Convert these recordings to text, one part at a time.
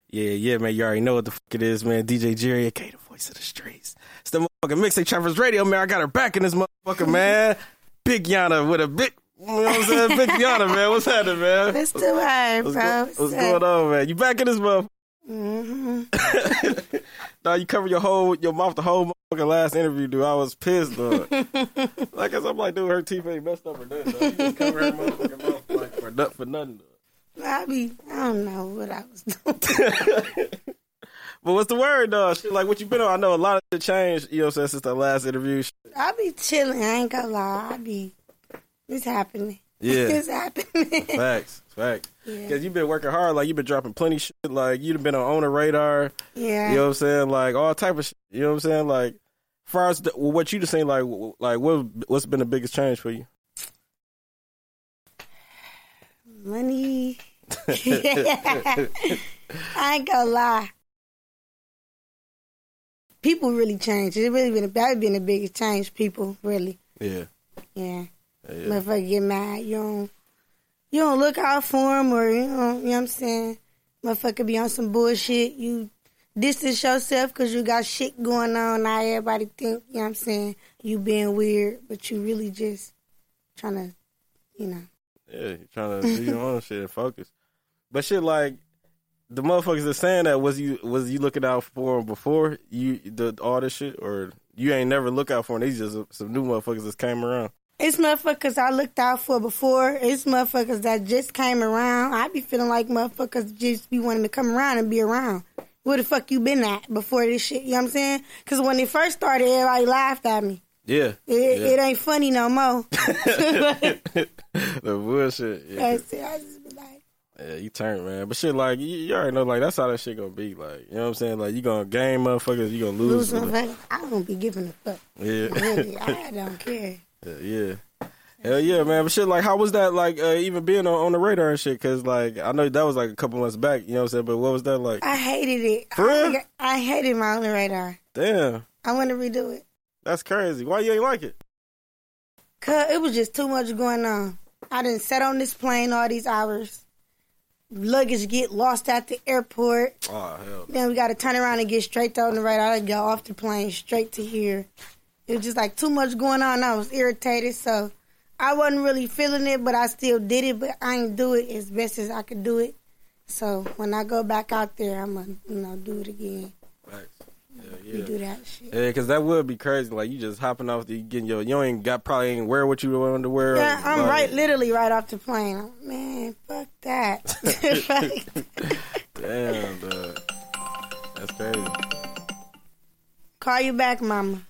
Yeah, man. You already know what the fuck it is, man. DJ Jerry, aka the voice of the streets. It's the motherfucking Mixtape Trappers Radio, man. I got her back in this motherfucker, man. Big Yana with a big, you know what I'm saying? Big Yana, man. What's happening, man? It's too hard, bro. What's going on, man? You back in this motherfucker? Mm-hmm. Nah, you cover your mouth the whole motherfucking last interview, dude. I was pissed, dog. Like, I'm like, dude, her teeth ain't messed up or nothing, dog. You just cover her motherfucking mouth like for nothing, dog. I don't know what I was doing. But what's the word, though? Shit, like, what you been on? I know a lot of shit changed, you know what I'm saying, since the last interview. I be chilling. I ain't gonna lie. It's happening. Yeah. It's happening. Facts. Yeah. Because you've been working hard. Like, you've been dropping plenty of shit. Like, you've been on the radar. Yeah. You know what I'm saying? Like, all type of shit. You know what I'm saying? Like, as far as what you just saying, like what's been the biggest change for you? Money. I ain't gonna lie. People really changed. It's really been the biggest change. People really. Yeah. Motherfucker get mad. You don't look out for them, or you know what I'm saying. Motherfucker be on some bullshit. You distance yourself because you got shit going on. Now everybody think, you know what I'm saying, you being weird, but you really just trying to, you know. Yeah, you trying to do your own shit and focus. But shit, like, the motherfuckers that saying that, was you looking out for them before all this shit, or you ain't never look out for them? These just some new motherfuckers that came around. It's motherfuckers I looked out for before. It's motherfuckers that just came around. I be feeling like motherfuckers just be wanting to come around and be around. Where the fuck you been at before this shit? You know what I'm saying? Because when it first started, everybody laughed at me. Yeah. It ain't funny no more. The bullshit. Yeah. I just be like, yeah, you turn, man. But shit, like, you already know, like, that's how that shit gonna be. Like, you know what I'm saying? Like, you gonna game motherfuckers, you gonna lose motherfuckers. I don't be giving a fuck. Yeah. Really, I don't care. Yeah. Hell yeah, man. But shit, like, how was that, like, even being on the radar and shit? Because, like, I know that was, like, a couple months back, you know what I'm saying? But what was that like? I hated it. For real? I hated my on the radar. Damn. I want to redo it. That's crazy. Why you ain't like it? Because it was just too much going on. I done sat on this plane all these hours. Luggage get lost at the airport. Oh, hell no. Then we got to turn around and get straight on the radar. I go off the plane straight to here. It was just like too much going on. I was irritated, so I wasn't really feeling it, but I still did it. But I ain't do it as best as I could do it. So when I go back out there, I'm gonna, do it again. Right. Yeah. You do that shit. Yeah, because that would be crazy. Like, you just hopping off getting you probably ain't wear what you wanted to wear. Yeah, I'm like, literally right off the plane. Man, fuck that. Damn, dog. That's crazy. Call you back, mama.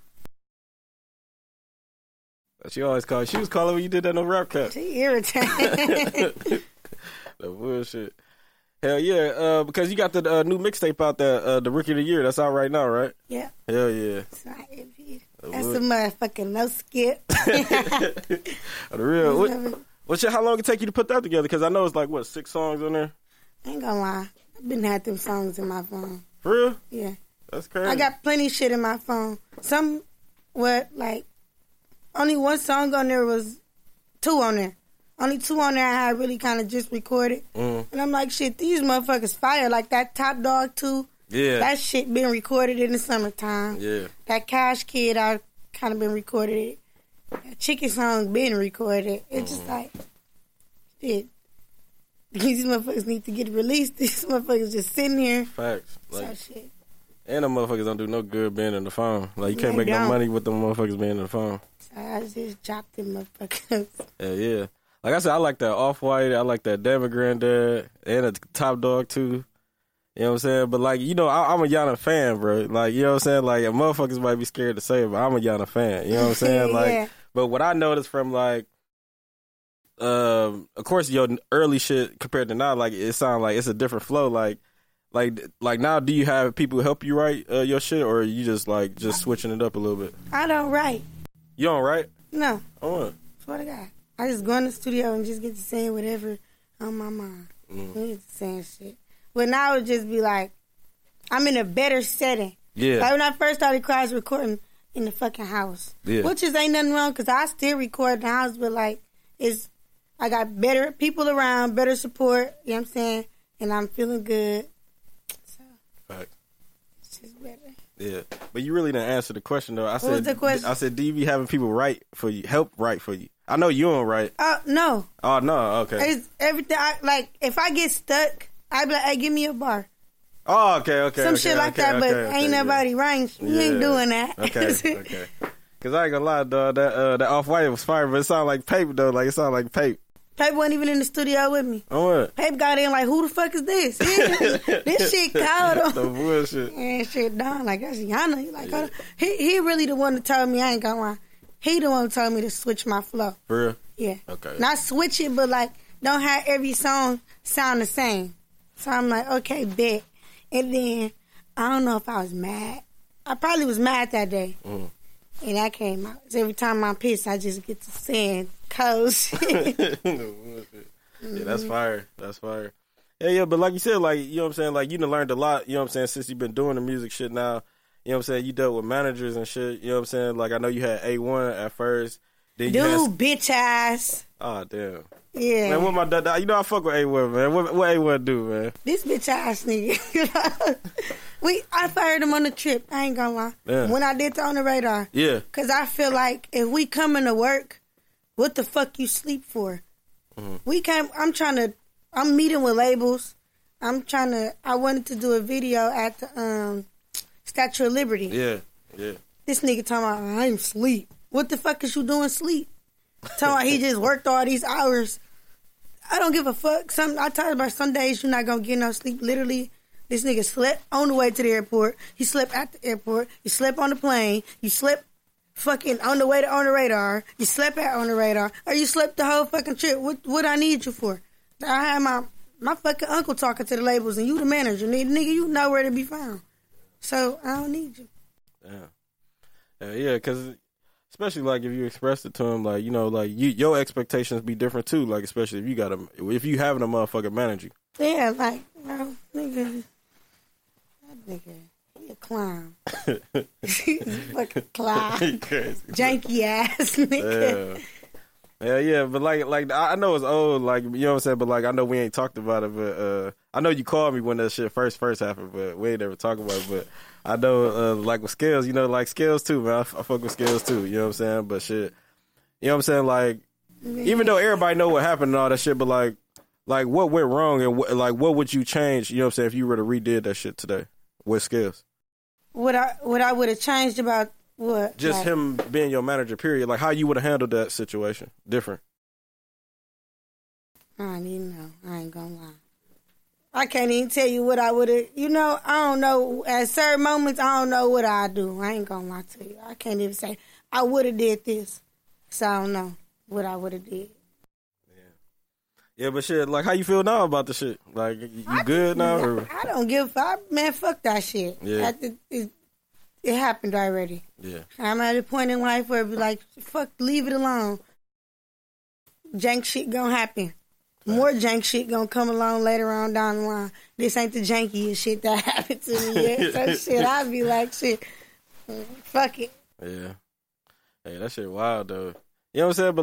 She always called. She was calling when you did that no rap cut. She irritating. The bullshit. Hell yeah, because you got the new mixtape out there, the Rookie of the Year. That's out right now, right? Yeah. Hell yeah. That's a motherfucking no skip. The real. How long it take you to put that together? Because I know it's like, 6 songs on there? I ain't gonna lie. I've been had them songs in my phone. For real? Yeah. That's crazy. I got plenty of shit in my phone. Only one song on there was 2 on there. Only 2 on there I had really kind of just recorded. And I'm like, shit, these motherfuckers fire. Like that Top Dog 2. Yeah. That shit been recorded in the summertime. Yeah. That Cash Kid, I kind of been recorded. That Chicken Song been recorded. It's just like, shit. These motherfuckers need to get released. These motherfuckers just sitting here. Facts. So shit. And them motherfuckers don't do no good being on the phone. Like, you can't make no money with them motherfuckers being on the phone. So I just dropped them motherfuckers. Yeah. Like I said, I like that Off-White. I like that Damn It Granddad. And a Top Dog, too. You know what I'm saying? But, like, I'm a Yana fan, bro. Like, you know what I'm saying? Like, motherfuckers might be scared to say it, but I'm a Yana fan. You know what I'm saying? Like, yeah. But what I noticed from, like, of course, your early shit compared to now, like, it sounds like it's a different flow. Like now, do you have people help you write your shit, or are you just switching it up a little bit? I don't write. You don't write? No. Oh. Swear to God. I just go in the studio and just get to saying whatever on my mind. I get to saying shit. But now it would just be like, I'm in a better setting. Yeah. Like when I first started class recording in the fucking house. Yeah. Which ain't nothing wrong, because I still record in the house, but like, I got better people around, better support, you know what I'm saying? And I'm feeling good. So Yeah, but you really didn't answer the question though. What was the question? I said, do you be having people write for you, help write for you? I know you don't write. No. Oh no, okay. It's everything. If I get stuck, I be like, hey, give me a bar. Oh, okay. Some shit like that, but ain't nobody writing. You ain't doing that. Okay. Cause I ain't gonna lie, dog. That Off-White was fire, but it sounded like Pape though. Like it sounded like Pape. Pape wasn't even in the studio with me. Oh what? Pape got in like, who the fuck is this? This shit cold. The bullshit. And shit done. Like, that's Yana. He like, hold on. He really the one that told me, I ain't gonna lie. He the one who told me to switch my flow. For real? Yeah. Okay. Not switch it, but like, don't have every song sound the same. So I'm like, okay, bet. And then, I don't know if I was mad. I probably was mad that day. And that came out. So every time I'm pissed, I just get to saying cold shit. Yeah, that's fire. That's fire. Yeah, but like you said, like, you know what I'm saying? Like, you done learned a lot, you know what I'm saying, since you've been doing the music shit now. You know what I'm saying? You dealt with managers and shit. You know what I'm saying? Like, I know you had A1 at first. Then bitch ass. Oh, damn. Yeah. Man, what my dad? You know I fuck with A1, man. What A1 do, man? This bitch ass nigga. I fired him on the trip. I ain't gonna lie. Yeah. When I did the On the Radar. Yeah. Cause I feel like if we coming to work, what the fuck you sleep for? I'm meeting with labels. I wanted to do a video at the Statue of Liberty. Yeah. This nigga talking about, I'm sleep. What the fuck is you doing sleep? Talking about he just worked all these hours. I don't give a fuck. I talked about some days you're not gonna get no sleep. Literally, this nigga slept on the way to the airport. He slept at the airport. He slept on the plane. You slept fucking on the way to On the Radar. You slept at On the Radar. Or you slept the whole fucking trip. What I need you for? I had my fucking uncle talking to the labels and you the manager. Nigga, you know where to be found. So, I don't need you. Yeah, because especially like if you express it to him, like, you know, like your expectations be different too. Like, especially if you having a motherfucker manage you. Yeah, like, no, nigga, that nigga, he a clown. He's a fucking clown. Janky ass nigga. Yeah, but like I know it's old, like, you know what I'm saying, but like I know we ain't talked about it, but I know you called me when that shit first happened, but we ain't ever talked about it. But I know like with Scales, you know, like Scales too, man. I fuck with Scales too, you know what I'm saying? But shit, you know what I'm saying? Like, even though everybody know what happened and all that shit, but like what went wrong and what would you change, you know what I'm saying, if you were to redid that shit today with Scales? What I would have changed about what? Just like, him being your manager, period. Like, how you would have handled that situation different? I don't even know. I ain't gonna lie. I can't even tell you what I would have. You know, I don't know. At certain moments, I don't know what I do. I ain't gonna lie to you. I can't even say I would have did this. So I don't know what I would have did. Yeah, but shit, like, how you feel now about the shit? Like, you good now? Or? I don't give a fuck. Man, fuck that shit. Yeah. It happened already. Yeah. I'm at a point in life where it be like, fuck, leave it alone. Jank shit gonna happen. More jank shit gonna come along later on down the line. This ain't the jankiest shit that happened to me yet. So shit, I be like, shit, fuck it. Yeah. Hey, that shit wild though. You know what I'm saying? But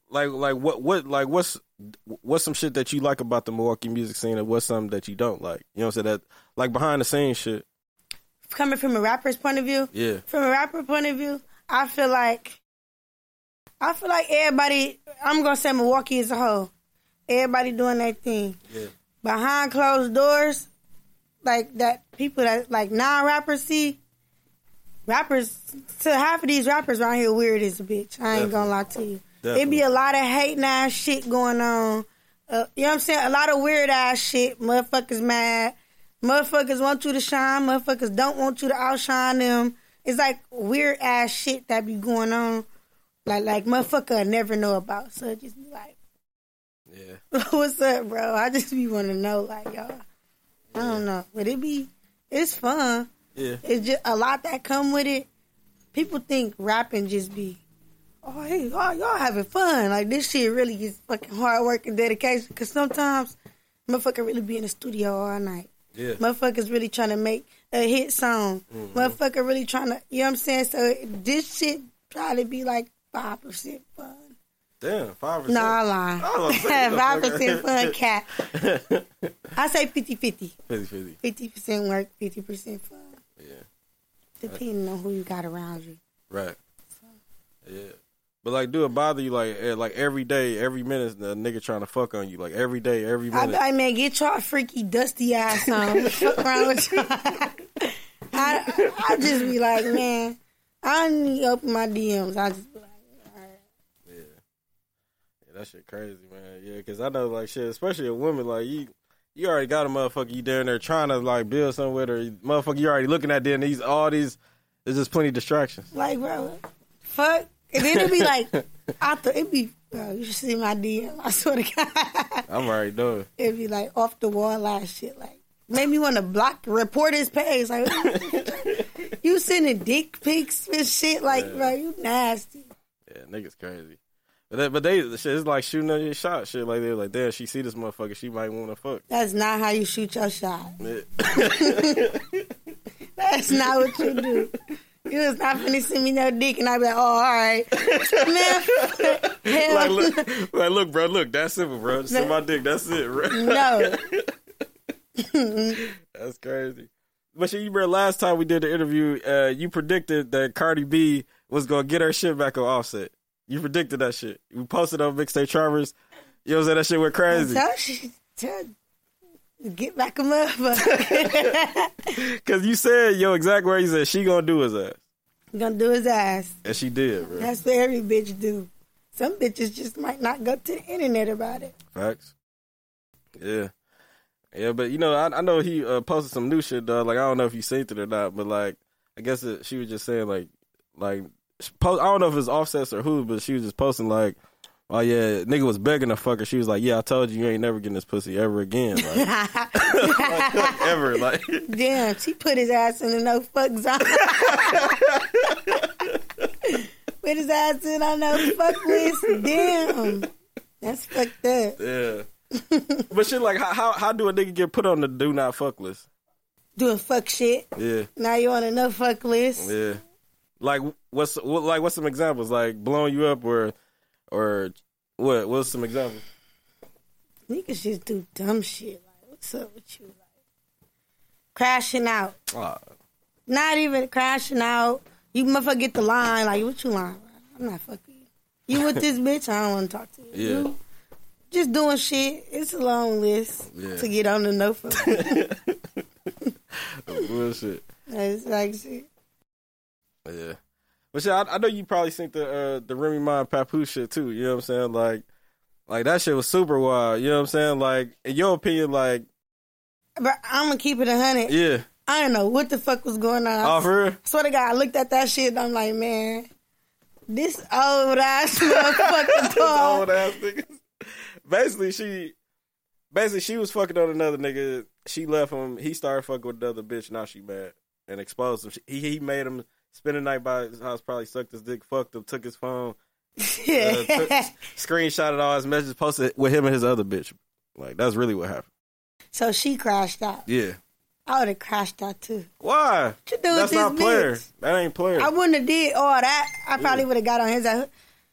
what's some shit that you like about the Milwaukee music scene, and what's something that you don't like? You know what I'm saying? That, like, behind the scenes shit. Coming from a rapper's point of view? Yeah. From a rapper point of view, I feel like everybody, I'm gonna say Milwaukee as a whole, everybody doing their thing. Yeah. Behind closed doors, like that people that like non-rappers see, rappers, to half of these rappers around here weird as a bitch. I ain't gonna lie to you. It be a lot of hating ass shit going on. You know what I'm saying? A lot of weird ass shit. Motherfuckers mad. Motherfuckers want you to shine. Motherfuckers don't want you to outshine them. It's like weird ass shit that be going on. Like motherfucker never know about. So it just be like, yeah. What's up, bro? I just be want to know, like, y'all. I don't know. But it's fun. Yeah. It's just a lot that come with it. People think rapping just be, oh, hey, y'all having fun. Like, this shit really is fucking hard work and dedication. Because sometimes motherfucker really be in the studio all night. Yeah. Motherfuckers really trying to make a hit song. Mm-hmm. Motherfucker really trying to, you know what I'm saying? So this shit probably be like 5% fun. Damn, 5%? No, I lie. 5% fun, cat. I say 50-50. 50-50. 50% work, 50% fun. Yeah. depending on who you got around you. Right. So. Yeah. But like, do it bother you like every day, every minute, the nigga trying to fuck on you, like every day, every minute? I mean, get your freaky dusty ass on. Fuck around with y'all. I just be like, man, I don't need to open my DMs. I just be like, all right. Yeah, that shit crazy, man. Yeah, because I know like shit, especially a woman, like you already got a motherfucker you down there trying to like build something with her. Motherfucker, you already looking at them. There's just plenty of distractions. Like, bro, fuck. And then it'd be like, bro, you should see my DM. I swear to God. I'm already doing. It'd be like off the wall ass shit. Like, made me want to report his page. Like, you sending dick pics and shit. Like, bro, you nasty. Yeah, niggas crazy. But they shit, it's like shooting on your shot. Shit, like they're like, damn, she see this motherfucker, she might want to fuck. That's not how you shoot your shot. Yeah. That's not what you do. You was not finna send me no dick, and I be like, oh, all right. Man, hell. Look, bro, look, that's simple, bro. Just send my dick, that's it, bro. No. That's crazy. But you remember last time we did the interview, you predicted that Cardi B was going to get her shit back on Offset. You predicted that shit. We posted on Mixtape Travers. You know what I'm saying? That shit went crazy. Get back a motherfucker. Because you said your exact word, you said she gonna do his ass. Gonna do his ass. And she did, bro. That's what every bitch do. Some bitches just might not go to the internet about it. Facts. Yeah. Yeah, but you know, I know he posted some new shit, dog. Like, I don't know if you seen it or not, but like, I guess she was just saying like, I don't know if it's Offsets or who, but she was just posting like, oh yeah, nigga was begging to fuck her. She was like, yeah, I told you ain't never getting this pussy ever again. Like, like ever. Like, damn, she put his ass in the no fuck zone. Put his ass in on no fuck list. Damn. That's fucked up. Yeah. But shit, like, how do a nigga get put on the do not fuck list? Doing fuck shit. Yeah. Now you on a no fuck list. Yeah. Like, what's some examples? Like, blowing you up or what? What's some examples? Niggas just do dumb shit. Like, what's up with you? Like, crashing out. Not even crashing out. You motherfucker get the line. Like, what you lying? I'm not fucking you. You with this bitch? I don't want to talk to you. Yeah. You just doing shit. It's a long list to get on the no fuck. Bullshit. It's like shit. Yeah. But shit, I know you probably seen the Remy Ma and Papoose shit too. You know what I'm saying? Like that shit was super wild. You know what I'm saying? Like, in your opinion, like, but I'm gonna keep it 100. Yeah. I don't know what the fuck was going on. Oh, for real? I swear to God, I looked at that shit and I'm like, man, this old ass motherfucking dog. Old ass niggas. Basically, she was fucking on another nigga. She left him. He started fucking with another bitch. Now she mad and exposed him. He made him spend the night by his house, probably sucked his dick, fucked him, took his phone, screenshotted all his messages, posted it with him and his other bitch. Like, that's really what happened. So she crashed out. Yeah. I would have crashed out too. Why? What you do That's with not this player. bitch? That ain't player. I wouldn't have did all that. I probably would have got on his ass.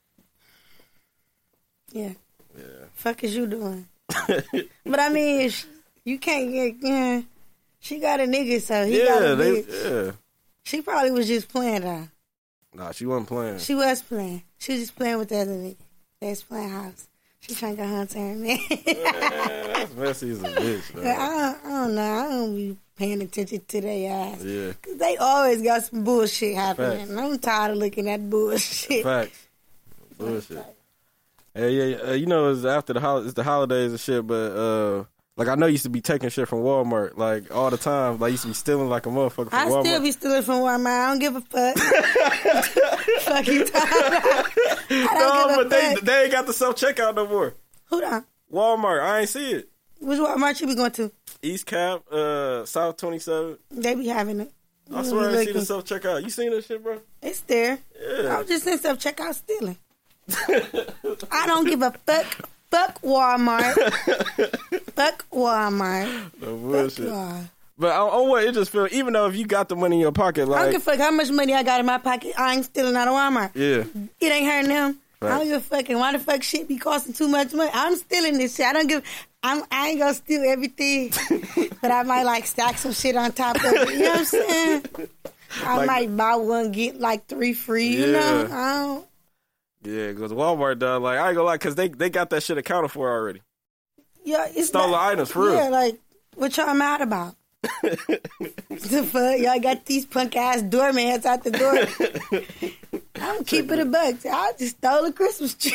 Yeah. Fuck is you doing? But I mean, you can't get. She got a nigga, so he got a bitch. She probably was just playing though. Nah, she wasn't playing. She was playing. She was just playing with the other nigga. They was playing house. She trying to go home to her man. That's messy as a bitch, though. I don't know. I don't be paying attention to their ass. Yeah. Cause they always got some bullshit happening. Facts. And I'm tired of looking at bullshit. Facts. Bullshit. Hey, you know, it's after it's the holidays and shit, but like, I know you used to be taking shit from Walmart like all the time. Like, you used to be stealing like a motherfucker from Walmart. I still be stealing from Walmart. I don't give a fuck. Fuck you talking about? No, but they ain't got the self checkout no more. Who done? Walmart. I ain't see it. Which Walmart you be going to? East Cap, South 27. They be having it. I swear I see the self checkout. You seen that shit, bro? It's there. Yeah. I was just in self checkout stealing. I don't give a fuck. Fuck Walmart. Fuck Walmart. No bullshit. Fuck but on what it just feels, even though if you got the money in your pocket, like, I don't give a fuck how much money I got in my pocket. I ain't stealing out of Walmart. Yeah. It ain't hurting them. Right. I don't give a fuck. And why the fuck shit be costing too much money? I'm stealing this shit. I ain't gonna steal everything, but I might like stack some shit on top of it. You know what I'm saying? I might buy one, get like 3 free, you know? I don't. Yeah, because Walmart does. Like, I ain't gonna lie, because they got that shit accounted for already. Yeah, it's stolen items, for real. Yeah, like, what y'all mad about? The fuck? Y'all got these punk ass doormans out the door. I'm keeping it $1. I just stole a Christmas tree.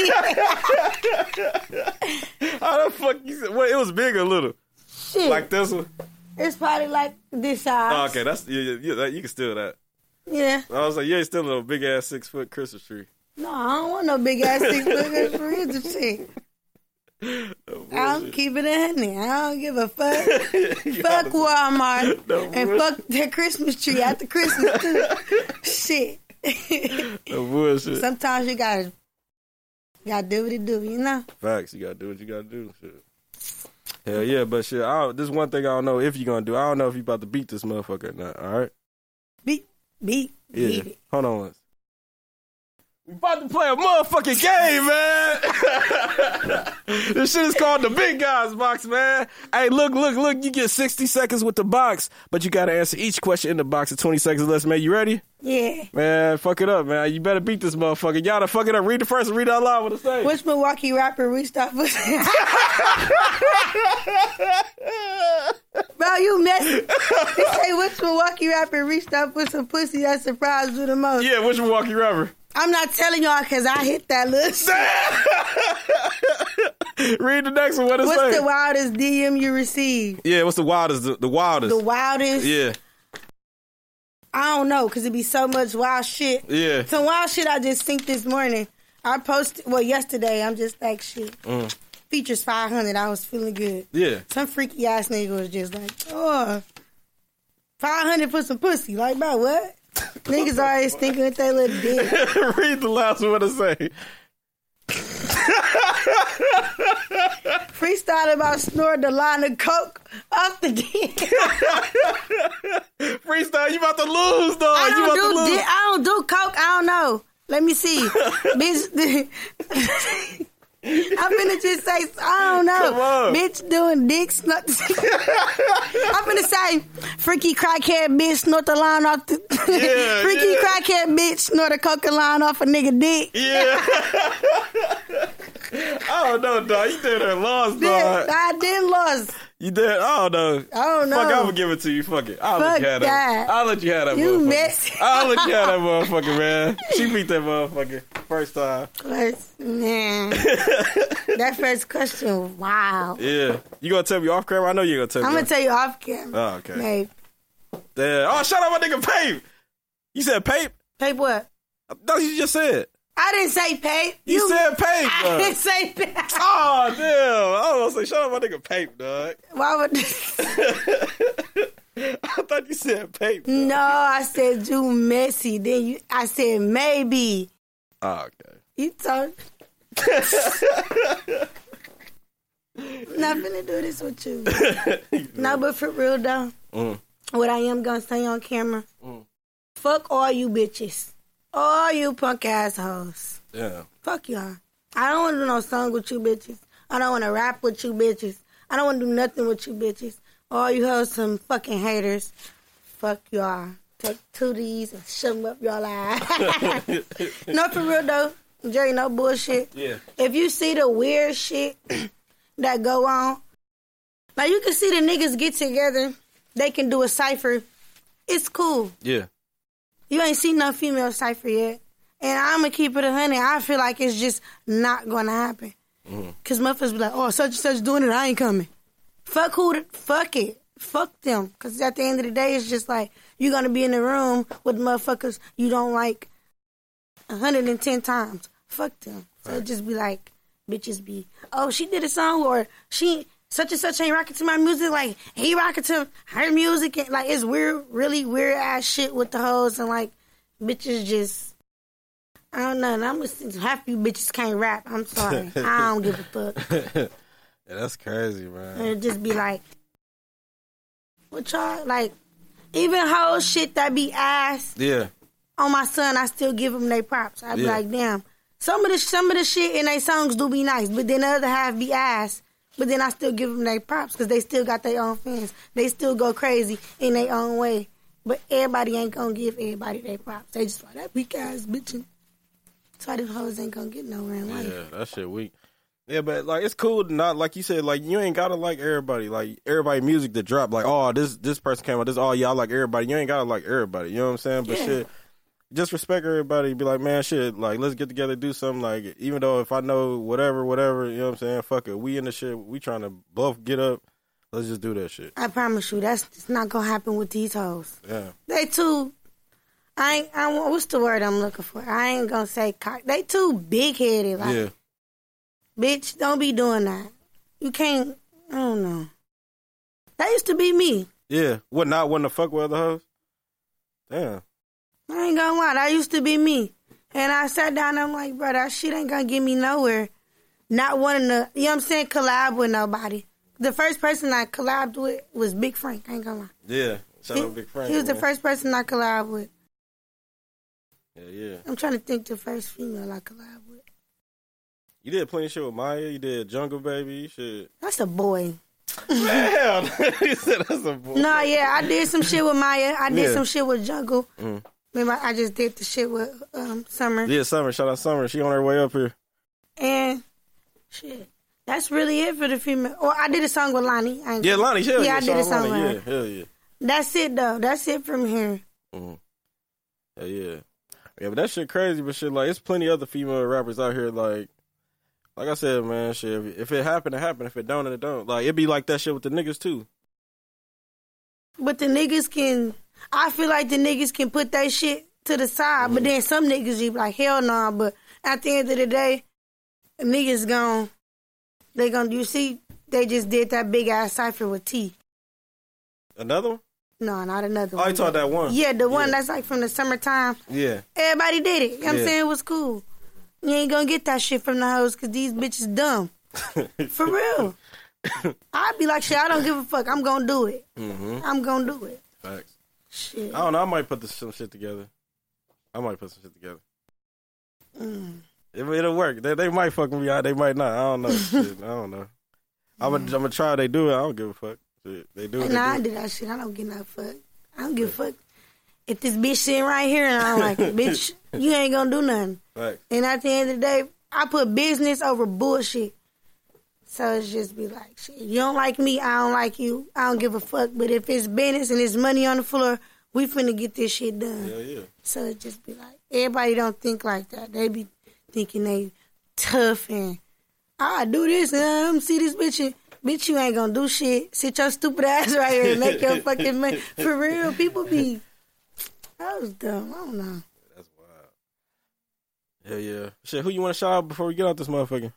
How the fuck you said? Well, it was big or little? Shit. Like this one? It's probably like this size. Oh, okay, that's you can steal that. Yeah. I was like, you ain't stealing a big ass 6-foot Christmas tree. No, I don't want no big ass 6-foot Christmas tree. I'm keeping it in there. I don't give a fuck. Fuck Walmart and fuck that Christmas tree after Christmas too. Shit. No bullshit. Sometimes you gotta do what it do, you know? Facts. You gotta do what you gotta do. Shit. Hell yeah, but shit, this one thing I don't know if you gonna do. I don't know if you about to beat this motherfucker or not, alright? Beat yeah. it. Hold on once. We about to play a motherfucking game, man. This shit is called the Big Guys Box, man. Hey, look. You get 60 seconds with the box, but you got to answer each question in the box in 20 seconds or less, man. You ready? Yeah. Man, fuck it up, man. You better beat this motherfucker. Y'all to fuck it up. Read the first and read out loud what it say. Which Milwaukee rapper reached out for... Bro, you messy. He say, which Milwaukee rapper reached out for some pussy that surprised you the most? Yeah, which Milwaukee rapper? I'm not telling y'all because I hit that list. Read the next one. What it say? What's the wildest DM you received? Yeah, what's the wildest? The wildest. The wildest? Yeah. I don't know because it be so much wild shit. Yeah. Some wild shit I just think this morning. I posted, yesterday. I'm just like, shit. Features 500. I was feeling good. Yeah. Some freaky ass nigga was just like, 500 for some pussy. Like, bro, what? Niggas always thinking with their little dick. Read the last one. What it say? Freestyle about snorting a line of coke off the dick. Freestyle, you about to lose, dog. I don't do coke. I don't know. Let me see. Bitch. I'm finna just say, I don't know. Come on. Bitch doing dick snort. I'm finna say, freaky crackhead bitch snort the line off the... freaky crackhead bitch snort a coca line off a nigga dick. Yeah. I don't know, dog. You did that lost, dog. I did lost. You did? I don't know. I don't know. Fuck, I'm gonna give it to you. Fuck it. I'll let you have that. I'll let you have that you motherfucker. Messy. I'll let you have that motherfucker, man. She beat that motherfucker first time. Man. That first question, wow. Yeah. You gonna tell me off camera? I know you're gonna tell me. I'm gonna tell you off camera. Oh, okay. Babe. Damn. Oh, shout out my nigga Pape. You said Pape? Pape what? That's what you just said. I didn't say Pape. You said Pape. I didn't say Pape. Oh, damn. I was gonna say, shout out my nigga Pape, dog. Why would... I thought you said Pape. Dog. No, I said you messy. Then I said maybe. Oh, okay. You told... Not finna do this with you. No, but for real though, what I am gonna say on camera, fuck all you bitches. All you punk assholes. Yeah. Fuck y'all. I don't want to do no song with you bitches. I don't want to rap with you bitches. I don't want to do nothing with you bitches. All you hoes some fucking haters. Fuck y'all. Take 2 of these and shove them up y'all eyes. No, for real though. Jerry, no bullshit. Yeah. If you see the weird shit that go on, like you can see the niggas get together, they can do a cypher. It's cool. Yeah. You ain't seen no female cypher yet. And I'm going to keep it 100. I feel like it's just not going to happen. Because motherfuckers be like, oh, such and such doing it, I ain't coming. Fuck it. Fuck them. Because at the end of the day, it's just like, you're going to be in the room with motherfuckers you don't like 110 times. Fuck them. So it just be like, bitches be, oh, she did a song, or she... such and such ain't rocking to my music, like, he rocking to her music, and, like, it's weird, really weird-ass shit with the hoes, and, like, bitches just, I don't know, and half you bitches can't rap, I'm sorry, I don't give a fuck. Yeah, that's crazy, man. And it just be like, what y'all, like, even hoes shit that be ass, Yeah. on my son, I still give them their props. I be like, damn, some of the shit in their songs do be nice, but then the other half be ass. But then I still give them their props because they still got their own fans. They still go crazy in their own way. But everybody ain't gonna give everybody their props. They just like, that weak ass bitch. So them hoes ain't gonna get nowhere in life. Yeah, that shit weak. Yeah, but like it's cool to not, like you said, like you ain't gotta like everybody. Like everybody music to drop. Like, oh, this person came out, this all y'all like everybody. You ain't gotta like everybody. You know what I'm saying? But shit, just respect everybody. Be like, man, shit, like let's get together, do something. Like even though if I know whatever, you know what I'm saying? Fuck it, we in the shit. We trying to both get up. Let's just do that shit. I promise you, it's not gonna happen with these hoes. Yeah, they too. What's the word I'm looking for? I ain't gonna say cock. They too big headed. Like, yeah. Bitch, don't be doing that. You can't. I don't know. That used to be me. Yeah, what not wanting to fuck with other hoes? Damn. I ain't gonna lie, that used to be me. And I sat down and I'm like, bro, that shit ain't gonna get me nowhere. Not wanting to, you know what I'm saying, collab with nobody. The first person I collabed with was Big Frank, I ain't gonna lie. Yeah, shout out Big Frank. He was the first person I collabed with. Yeah. I'm trying to think the first female I collabed with. You did plenty of shit with Maya. You did Jungle Baby. Shit. That's a boy. Man, he said that's a boy. No, yeah, I did some shit with Maya. I did some shit with Jungle. Remember, I just did the shit with Summer. Yeah, Summer. Shout out Summer. She on her way up here. And shit, that's really it for the female. Or I did a song with Lonnie. Lonnie. Hell yeah, I did a song with her. Yeah, hell yeah. That's it though. That's it from here. Yeah. Yeah, but that shit crazy. But shit, like, it's plenty other female rappers out here. Like I said, man, shit. If it happen, it happen. If it don't, it don't. Like, it be like that shit with the niggas too. But the niggas can. I feel like the niggas can put that shit to the side, but then some niggas be like, hell no. Nah. But at the end of the day, niggas you see, they just did that big ass cypher with T. Another one? No, not another one. Oh, you taught that one? Yeah, the one that's like from the summertime. Yeah. Everybody did it. You know what I'm saying? It was cool. You ain't gonna get that shit from the hoes because these bitches dumb. For real. I'd be like, shit, I don't give a fuck. I'm gonna do it. I'm gonna do it. Facts. Shit. I don't know. I might put some shit together. It'll work. They might fuck me out. They might not. I don't know. Shit, I don't know. I'm gonna try. They do it. I don't give a fuck. Shit, they do it. Nah, I do that shit. I don't give no fuck. I don't give a fuck. If this bitch sitting right here and I'm like, bitch, you ain't gonna do nothing. Right. And at the end of the day, I put business over bullshit. So it's just be like, shit, you don't like me, I don't like you. I don't give a fuck. But if it's business and it's money on the floor, we finna get this shit done. Yeah. So it just be like, everybody don't think like that. They be thinking they tough and, I do this and see this bitch and, bitch, you ain't gonna do shit. Sit your stupid ass right here and make your fucking money. For real, people be, that was dumb. I don't know. That's wild. Hell yeah. Shit, who you want to shout out before we get out this motherfucker?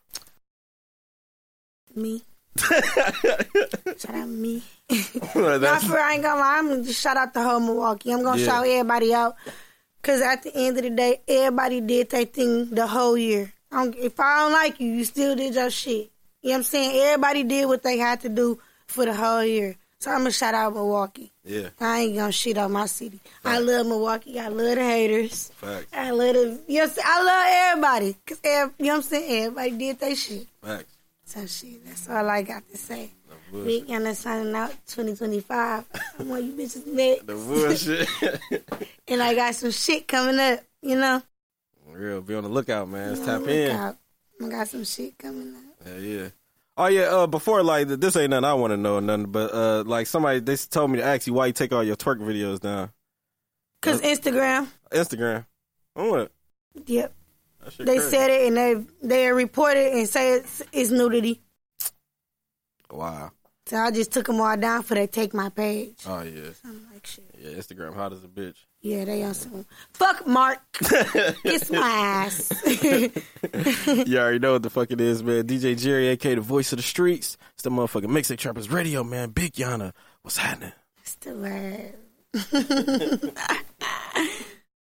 Me. Shout out me. Not for I ain't gonna lie. I'm gonna just shout out the whole Milwaukee. I'm gonna shout everybody out. Cause at the end of the day, everybody did their thing the whole year. If I don't like you, you still did your shit. You know what I'm saying? Everybody did what they had to do for the whole year. So I'm gonna shout out Milwaukee. Yeah. I ain't gonna shit on my city. Facts. I love Milwaukee. I love the haters. Facts. I love the, you know what I'm saying? I love everybody. Cause you know what I'm saying? Everybody did their shit. Facts. So shit, that's all I got to say. Big Yana signing out 2025. I want you bitches next. The bullshit. And I got some shit coming up, you know? Real, be on the lookout, man. Let's tap in. I got some shit coming up. Yeah. Oh yeah, before, like, this ain't nothing I want to know or nothing, but like somebody, they told me to ask you why you take all your twerk videos down. Cause Instagram. On what? Yep. They said it and they reported and say it's nudity. Wow. So I just took them all down for they take my page. Oh yeah. I'm like shit. Yeah, Instagram hot as a bitch. Yeah, they on some fuck Mark. Kiss my ass. You already know what the fuck it is, man. DJ Jerry, aka the voice of the streets. It's the motherfucking Mixtape Trappers Radio, man. Big Yana. What's happening? It's the word.